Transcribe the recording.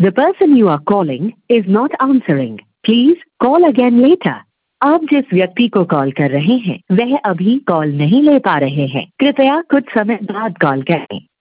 The person you are calling is not answering. Please call again later. आप जिस व्यक्ति को कॉल कर रहे हैं वह अभी कॉल नहीं ले पा रहे हैं। कृपया कुछ समय बाद कॉल करें।